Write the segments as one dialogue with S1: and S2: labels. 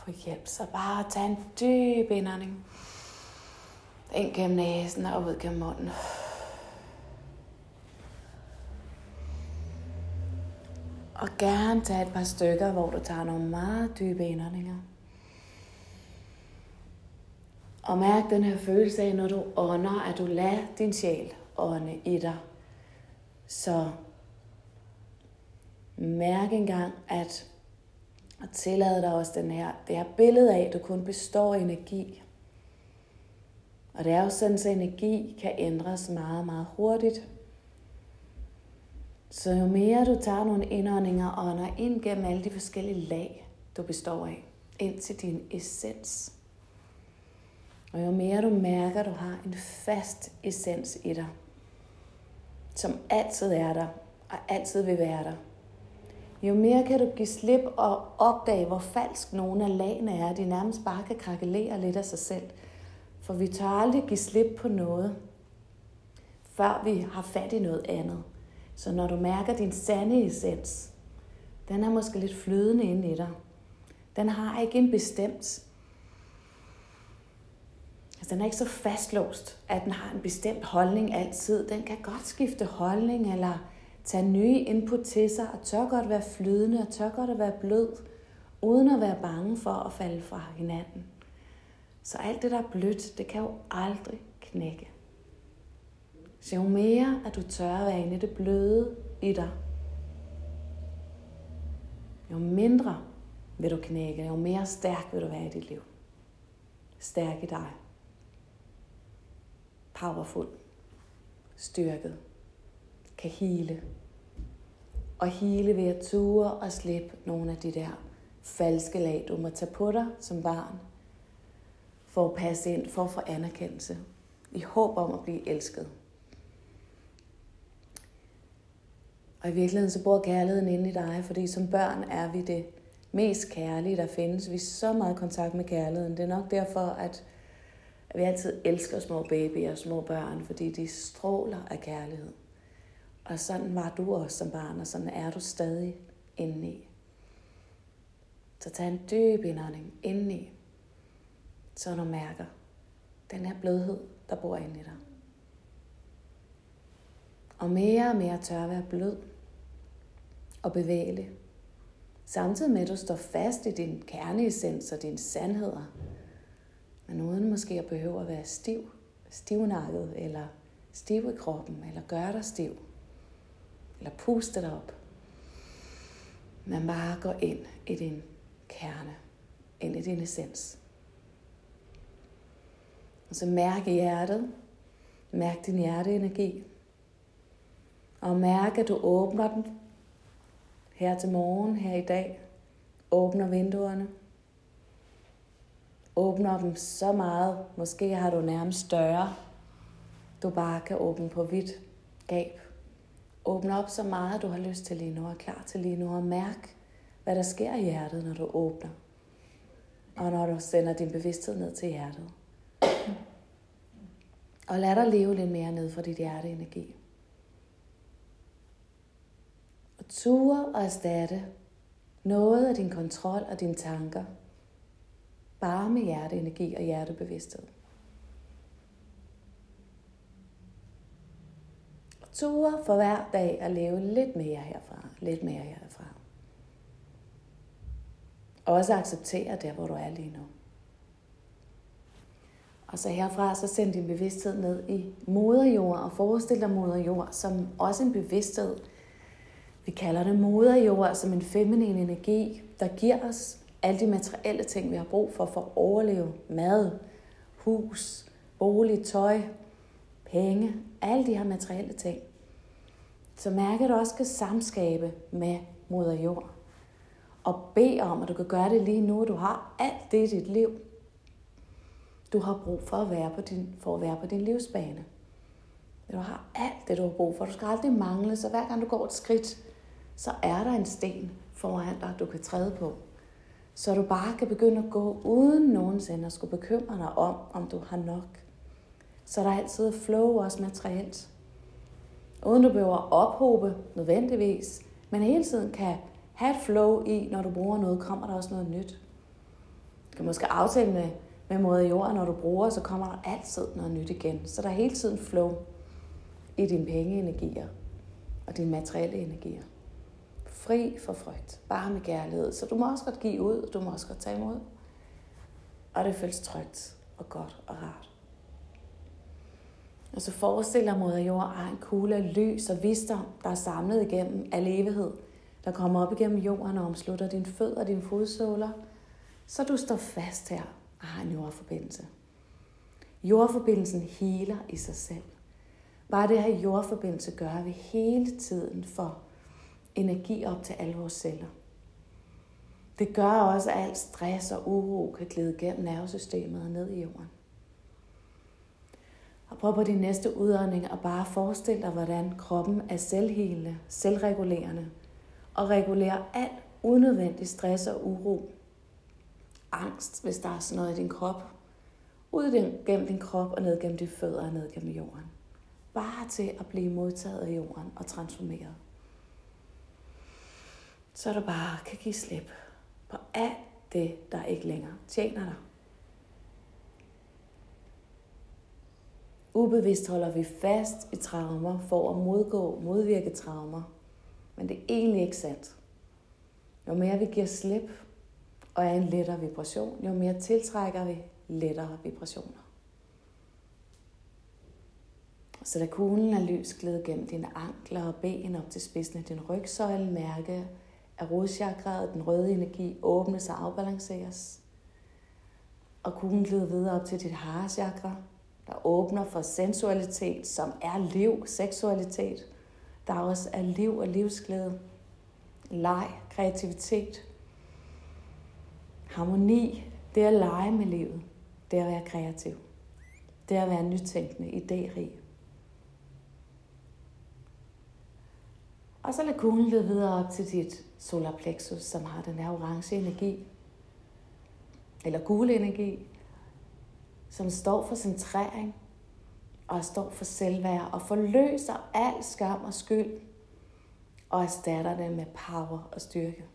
S1: få hjælp. Så bare tag en dyb indånding. Ind gennem næsen og ud gennem munden. Og gerne tage et par stykker, hvor du tager nogle meget dybe indåndinger. Og mærk den her følelse af, når du ånder, at du lader din sjæl ånde i dig. Så mærk engang, at tillade dig også det her billede af, at du kun består af energi. Og det er jo sådan, at energi kan ændres meget, meget hurtigt. Så jo mere du tager nogle indåndinger og ånder ind gennem alle de forskellige lag, du består af, ind til din essens. Og jo mere du mærker, at du har en fast essens i dig, som altid er der og altid vil være der, jo mere kan du give slip og opdage, hvor falsk nogle af lagene er, de nærmest bare kan krakelere lidt af sig selv. For vi tør aldrig give slip på noget, før vi har fat i noget andet. Så når du mærker din sande essens, den er måske lidt flydende inde i dig. Den har ikke en bestemt. Altså, den er ikke så fastlåst, at den har en bestemt holdning altid. Den kan godt skifte holdning eller tage nye input til sig og tør godt være flydende og tør godt at være blød, uden at være bange for at falde fra hinanden. Så alt det, der er blødt, det kan jo aldrig knække. Så jo mere, at du tør at være inde i det bløde i dig, jo mindre vil du knække, jo mere stærk vil du være i dit liv. Stærk i dig. Powerful. Styrket. Kan hele. Og hele ved at ture og slippe nogle af de der falske lag, du må tage på dig som barn, for at passe ind, for at få anerkendelse, i håb om at blive elsket. Og i virkeligheden så bor kærligheden inde i dig, fordi som børn er vi det mest kærlige, der findes. Vi er så meget i kontakt med kærligheden. Det er nok derfor, at vi altid elsker små babyer og små børn, fordi de stråler af kærlighed. Og sådan var du også som barn, og sådan er du stadig indeni. Så tag en dyb indånding indeni, så du mærker den her blødhed, der bor inde i dig. Og mere tør at være blød og bevægelig. Samtidig med, at du står fast i din kerneessens og dine sandheder. Men uden måske at behøve at være stivnakket, eller stiv i kroppen, eller gøre dig stiv, eller puste dig op. Men bare gå ind i din kerne, ind i din essens. Og så mærk i hjertet, mærk din hjerteenergi, og mærk, at du åbner den her til morgen, her i dag. Åbner vinduerne. Åbner dem så meget, måske har du nærmest døre, du bare kan åbne på vidt gab. Åbne op så meget, du har lyst til lige nu, og er klar til lige nu, og mærk, hvad der sker i hjertet, når du åbner. Og når du sender din bevidsthed ned til hjertet. Og lad dig leve lidt mere ned fra dit hjerteenergi. Og ture og erstatte noget af din kontrol og dine tanker, bare med hjerteenergi og hjertebevidsthed. Og ture for hver dag at leve lidt mere herfra, lidt mere herfra. Også acceptere der, hvor du er lige nu. Og så herfra, så send din bevidsthed ned i moderjord, og forestil dig moderjord som også en bevidsthed. Vi kalder det moderjord som en feminin energi, der giver os alle de materielle ting, vi har brug for at overleve. Mad, hus, bolig, tøj, penge, alle de her materielle ting. Så mærk, at du også skal samskabe med moderjord. Og bed om, at du kan gøre det lige nu. Du har alt det i dit liv, du har brug for at være på din livsbane. Du har alt det, du har brug for. Du skal aldrig mangle, så hver gang du går et skridt, så er der en sten foran dig, du kan træde på. Så du bare kan begynde at gå uden nogensinde at skulle bekymre dig om du har nok. Så der er altid flow også materielt. Uden du behøver at ophobe nødvendigvis, men hele tiden kan have et flow i, når du bruger noget, kommer der også noget nyt. Du kan måske aftale med moder jord, når du bruger, så kommer der altid noget nyt igen. Så der er hele tiden flow i dine pengeenergier og dine materielle energier. Fri for frygt, bare med kærlighed. Så du må også godt give ud, og du må også godt tage imod. Og det føles trygt og godt og rart. Og så forestiller moder jord har en kugle af lys og visdom, der er samlet igennem al evighed, der kommer op igennem jorden og omslutter dine fødder og dine fodsåler, så du står fast her og har en jordforbindelse. Jordforbindelsen healer i sig selv. Bare det her jordforbindelse gør, at vi hele tiden får energi op til alle vores celler. Det gør også, at al stress og uro kan glide gennem nervesystemet og ned i jorden. Og prøv på din næste udånding at bare forestille dig, hvordan kroppen er selvhelende, selvregulerende og regulerer al unødvendig stress og uro. Angst, hvis der er sådan noget i din krop. Ud gennem din krop og ned gennem dine fødder og ned gennem jorden. Bare til at blive modtaget af jorden og transformeret. Så du bare kan give slip på alt det, der ikke længere tjener dig. Ubevidst holder vi fast i traumer for at modvirke traumer. Men det er egentlig ikke sandt. Jo mere vi giver slip og er en lettere vibration, jo mere tiltrækker vi lettere vibrationer. Så da kuglen af lys glider gennem dine ankler og ben op til spidsen af din rygsøjle, mærke at rodchakraet, den røde energi, åbnes og afbalanceres. Og kuglen glider videre op til dit harechakra, der åbner for sensualitet, som er liv, seksualitet. Der også er liv og livsglæde, leg, kreativitet, harmoni. Det er at lege med livet, det er at være kreativ, det er at være nytænkende, idérig. Og så lad kuglen lede videre op til dit solarplexus, som har den her orange energi, eller gule energi, som står for centrering og står for selvværd og forløser al skam og skyld og erstatter det med power og styrke.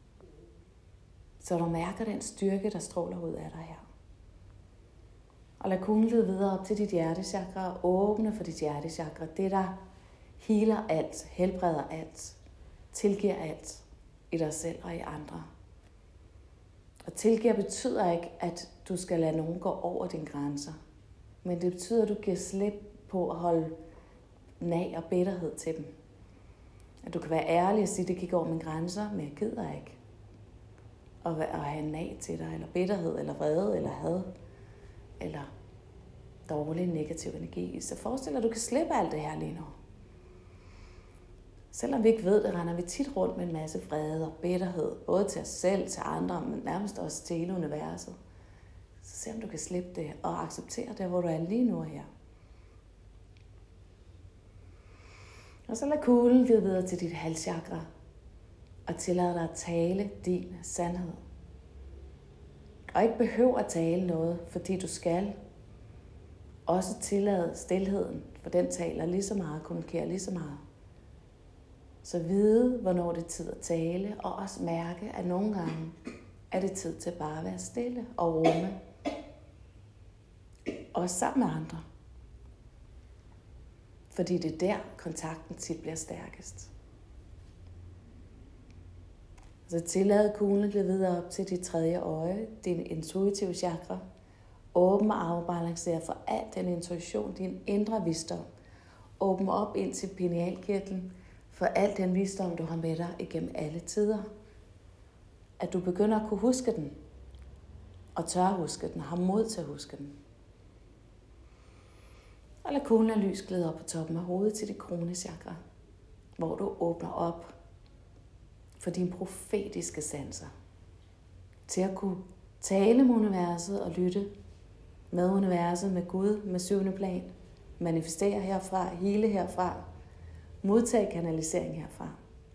S1: Så du mærker den styrke, der stråler ud af dig her. Og lad kuglen lede videre op til dit hjertechakra og åbne for dit hjertechakra. Det, der healer alt, helbreder alt, tilgiver alt i dig selv og i andre. Og tilgiver betyder ikke, at du skal lade nogen gå over dine grænser. Men det betyder, at du giver slip på at holde nag og bitterhed til dem. At du kan være ærlig og sige, at det gik over mine grænser, men jeg gider ikke at have en nag til dig, eller bitterhed, eller vrede, eller had, eller dårlig negativ energi. Så forestil dig, at du kan slippe alt det her lige nu. Selvom vi ikke ved det, render vi tit rundt med en masse vrede og bitterhed, både til os selv, til andre, men nærmest også til hele universet. Så se om du kan slippe det og acceptere det, hvor du er lige nu og her. Og så lad kuglen glide videre til dit halschakra og tillade dig at tale din sandhed. Og ikke behøver at tale noget, fordi du skal. Også tillade stilheden, for den taler lige så meget, kommunikerer lige så meget. Så vide, hvornår det er tid at tale, og også mærke, at nogle gange er det tid til bare at være stille og rumme. Også sammen med andre. Fordi det er der, kontakten tit bliver stærkest. Så tillad kuglen at glide videre op til dit tredje øje, din intuitive chakra. Åbn og afbalancere for al den intuition, din indre visdom. Åbn op ind til pinealkirtlen for al den visdom, du har med dig igennem alle tider. At du begynder at kunne huske den, og tør at huske den, og har mod til at huske den. Og lad kuglen af lys glide op på toppen af hovedet til dit kronechakra, hvor du åbner op for dine profetiske sanser. Til at kunne tale med universet og lytte med universet, med Gud, med syvende plan. Manifestere herfra, hele herfra. Modtage kanalisering herfra.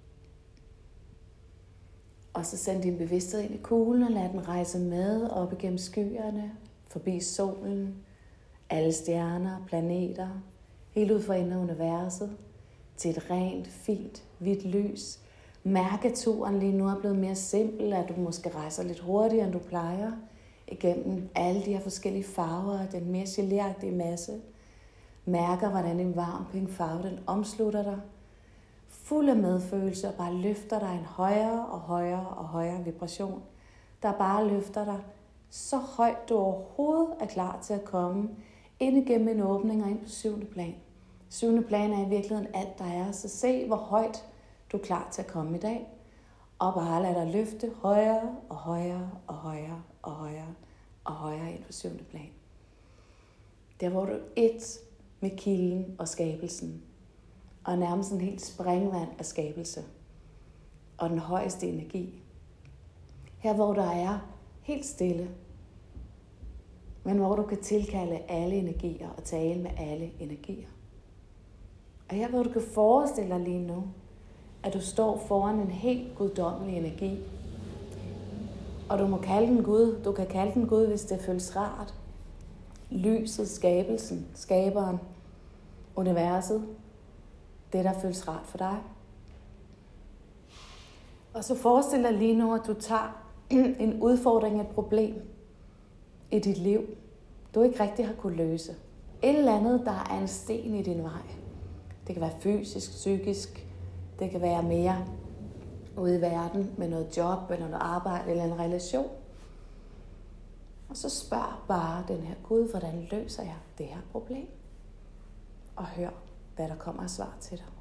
S1: Og så send din bevidsthed ind i kuglen og lad den rejse med op igennem skyerne, forbi solen, alle stjerner, planeter, helt ud fra enden af universet, til et rent, fint, hvidt lys. Mærk, at turen lige nu er blevet mere simpel, at du måske rejser lidt hurtigere, end du plejer. igennem alle de her forskellige farver, den mere geléagtige masse. Mærker, hvordan en varm pink farve, den omslutter dig. Fuld af medfølelse og bare løfter dig en højere og højere og højere vibration, der bare løfter dig så højt, du overhovedet er klar til at komme ind igennem en åbning og ind på 7. plan. 7. plan er i virkeligheden alt, der er, så se, hvor højt du er klar til at komme i dag. Og bare lad dig løfte højere og højere og højere og højere og højere ind på 7. plan. Der hvor du er et med kilden og skabelsen, og nærmest en helt springvand af skabelse og den højeste energi. Her hvor der er helt stille, men hvor du kan tilkalde alle energier og tale med alle energier. Og her hvor du kan forestille dig lige nu, at du står foran en helt guddommelig energi. Og du må kalde den Gud. Du kan kalde den Gud, hvis det føles rart. Lyset, skabelsen, skaberen, universet. Det, der føles rart for dig. Og så forestil dig lige nu, at du tager en udfordring, et problem i dit liv, du ikke rigtig har kunne løse. Et eller andet, der er en sten i din vej. Det kan være fysisk, psykisk. Det kan være mere ude i verden med noget job, eller noget arbejde, eller en relation. Og så spørg bare den her Gud, hvordan løser jeg det her problem? Og hør, hvad der kommer af svar til dig.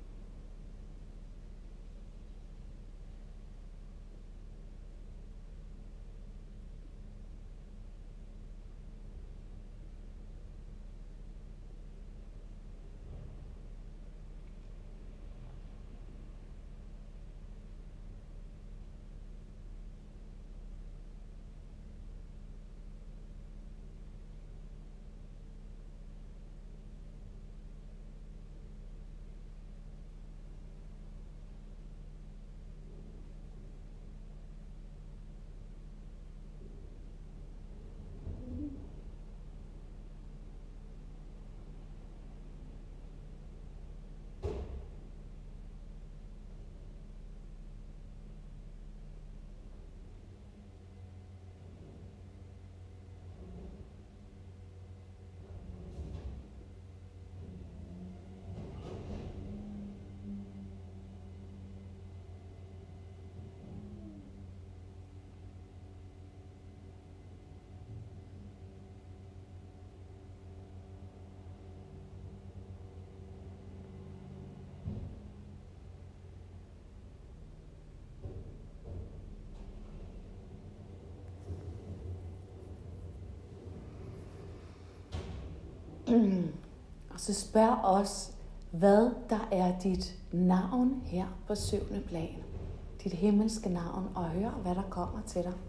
S1: Og så spørg os, hvad der er dit navn her på 7. plan. Dit himmelske navn, og hør, hvad der kommer til dig.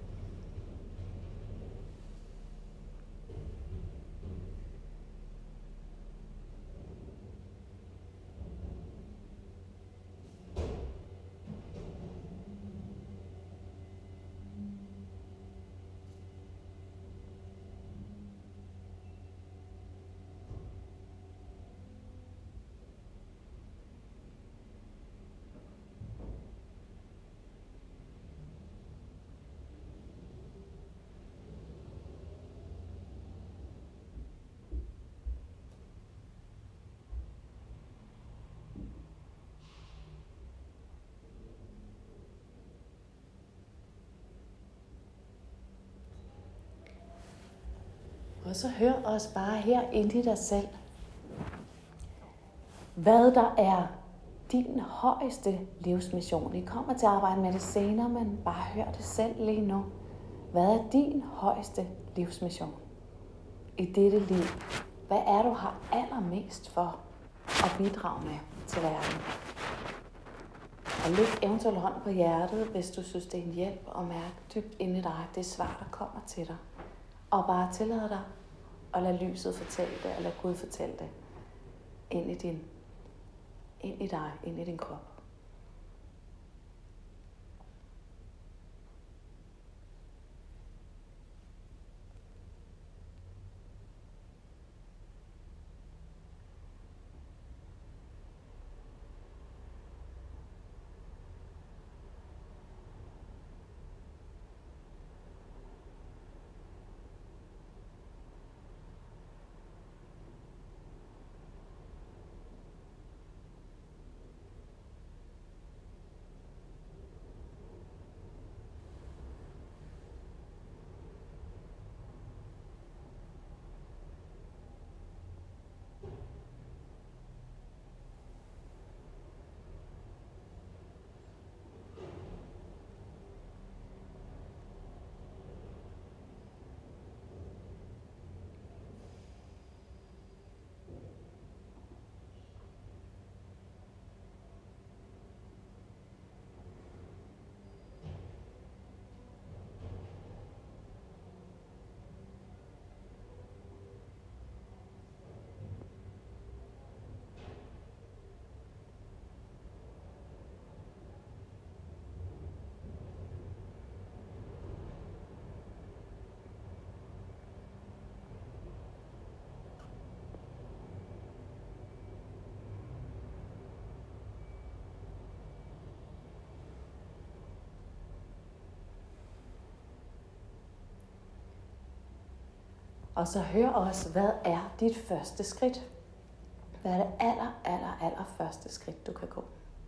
S1: Og så hør os bare her ind i dig selv. Hvad der er din højeste livsmission. Vi kommer til at arbejde med det senere, men bare hør det selv lige nu. Hvad er din højeste livsmission i dette liv? Hvad er du har allermest for at bidrage med til verden? Og læg eventuelt hånd på hjertet, hvis du synes, det er en hjælp, og mærke dybt inde i dig det svar, der kommer til dig. Og bare tillade dig at lade lyset fortælle det, og lade Gud fortælle det ind i dig, ind i din krop. Og så hør også, hvad er dit første skridt? Hvad er det aller første skridt, du kan gå?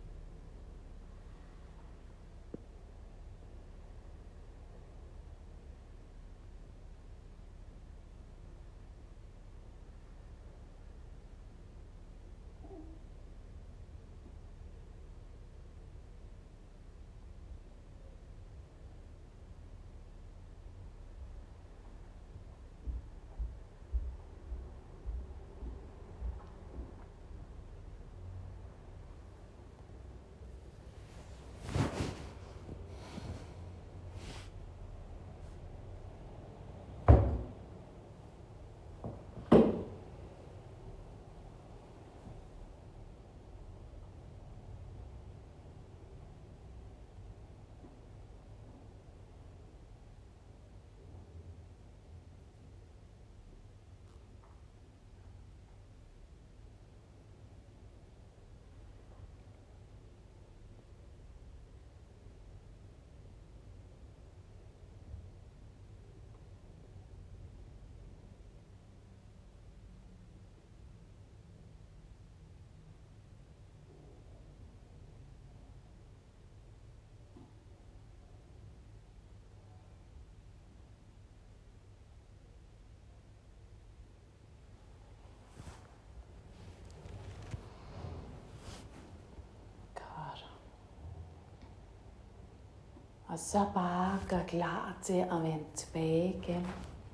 S1: Og så bare gør klar til at vende tilbage igen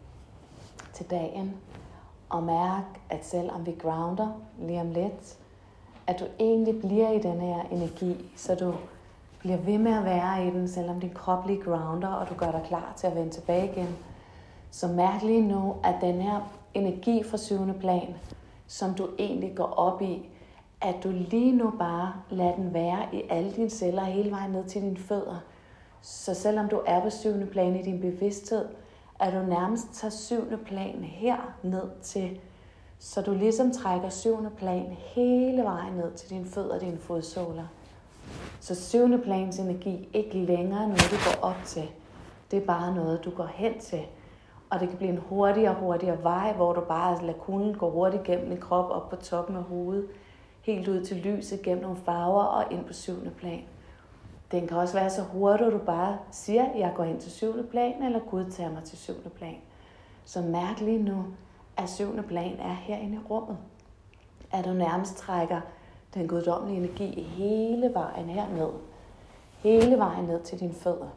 S1: til dagen. Og mærk, at selvom vi grounder lige om lidt, at du egentlig bliver i den her energi, så du bliver ved med at være i den, selvom din krop lige grounder, og du gør dig klar til at vende tilbage igen. Så mærk lige nu, at den her energi fra 7. plan, som du egentlig går op i, at du lige nu bare lader den være i alle dine celler, hele vejen ned til dine fødder. Så selvom du er på 7. plan i din bevidsthed, at du nærmest tager 7. plan her ned til, så du ligesom trækker 7. plan hele vejen ned til dine fødder og dine fodsåler. Så 7. plans energi ikke længere noget, du går op til. Det er bare noget, du går hen til. Og det kan blive en hurtigere vej, hvor du bare lader kuglen gå hurtigt gennem din krop op på toppen af hovedet, helt ud til lyset gennem nogle farver og ind på 7. plan. Den kan også være så hurtigt, at du bare siger, at jeg går ind til 7. plan, eller Gud tager mig til 7. plan. Så mærk lige nu, at 7. plan er herinde i rummet. At du nærmest trækker den guddommelige energi hele vejen herned. Hele vejen ned til dine fødder.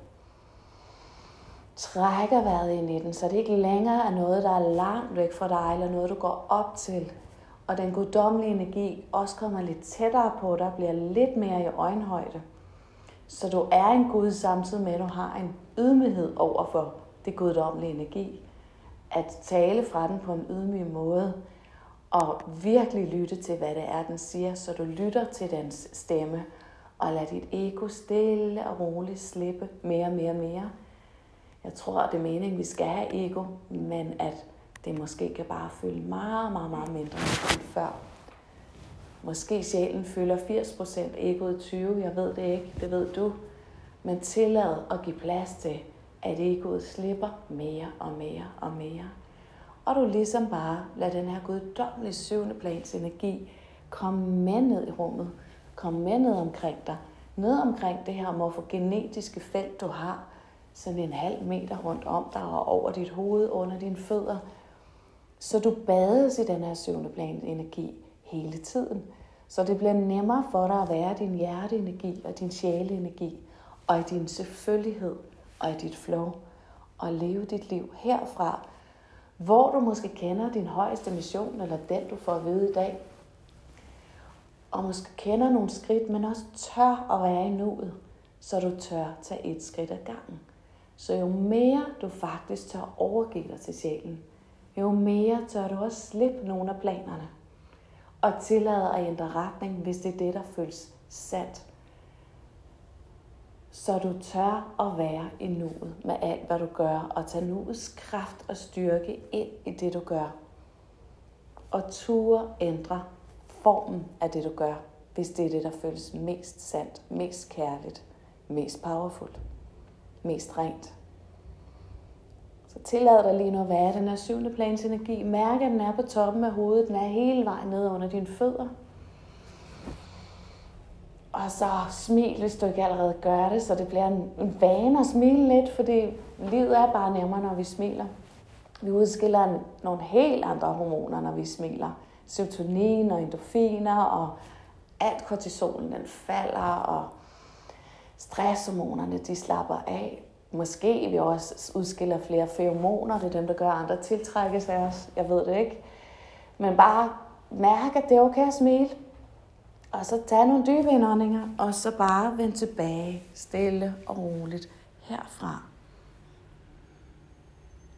S1: Trækker vejret ind i den, så det ikke længere er noget, der er langt væk fra dig, eller noget, du går op til. Og den guddommelige energi også kommer lidt tættere på dig, bliver lidt mere i øjenhøjde. Så du er en Gud, samtidig med, at du har en ydmyghed over for det guddommelige energi. At tale fra den på en ydmyg måde, og virkelig lytte til, hvad det er, den siger, så du lytter til dens stemme, og lad dit ego stille og roligt slippe mere og mere. Jeg tror, det er meningen, vi skal have ego, men at det måske kan bare fylde meget mindre end før. Måske sjælen fylder 80%, egoet 20%, jeg ved det ikke, det ved du. Men tillad at give plads til, at egoet slipper mere og mere. Og du ligesom bare lader den her guddommelige 7. plans energi komme med ned i rummet. Komme med ned omkring dig. Ned omkring det her morfogenetiske felt, du har. Sådan 0,5 meter rundt om dig og over dit hoved, under dine fødder. Så du bades i den her 7. plans energi hele tiden. Så det bliver nemmere for dig at være din hjerteenergi og din sjæleenergi, og i din selvfølgelighed og i dit flow, og leve dit liv herfra, hvor du måske kender din højeste mission, eller den du får at vide i dag, og måske kender nogle skridt, men også tør at være i nuet, så du tør tage et skridt ad gangen. Så jo mere du faktisk tør overgive dig til sjælen, jo mere tør du også slippe nogle af planerne, og tillade at ændre retning, hvis det er det, der føles sandt. Så du tør at være i nuet med alt, hvad du gør, og tage nuets kraft og styrke ind i det, du gør. Og ture ændre formen af det, du gør, hvis det er det, der føles mest sandt, mest kærligt, mest powerful, mest rent. Så tillad dig lige nu at være den her 7. plans energi. Mærk, at den er på toppen af hovedet. Den er hele vejen ned under dine fødder. Og så smil, hvis du ikke allerede gør det, så det bliver en vane at smile lidt, fordi livet er bare nemmere, når vi smiler. Vi udskiller nogle helt andre hormoner, når vi smiler. Serotonin og endorfiner, og alt kortisolen, den falder, og stresshormonerne, de slapper af. Måske vi også udskiller flere feromoner, det er dem, der gør andre tiltrækkes af os. Jeg ved det ikke. Men bare mærk, at det er okay at smile. Og så tag nogle dybe indåndinger, og så bare vend tilbage, stille og roligt herfra.